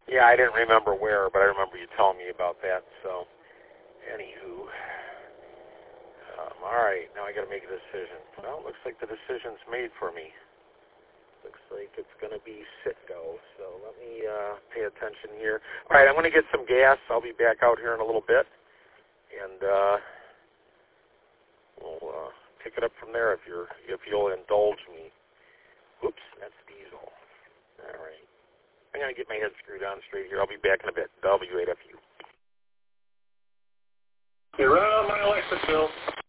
Yeah, I didn't remember where, but I remember you telling me about that. So, anywho, all right, now I got to make a decision. Well, it looks like the decision's made for me. Looks like it's going to be sit-go. So let me pay attention here. All right, I'm going to get some gas. I'll be back out here in a little bit, and we'll pick it up from there if you'll indulge me. Oops, that's diesel. All right. I'm going to get my head screwed on straight here. I'll be back in a bit. W8FU. You're right on my electric bill.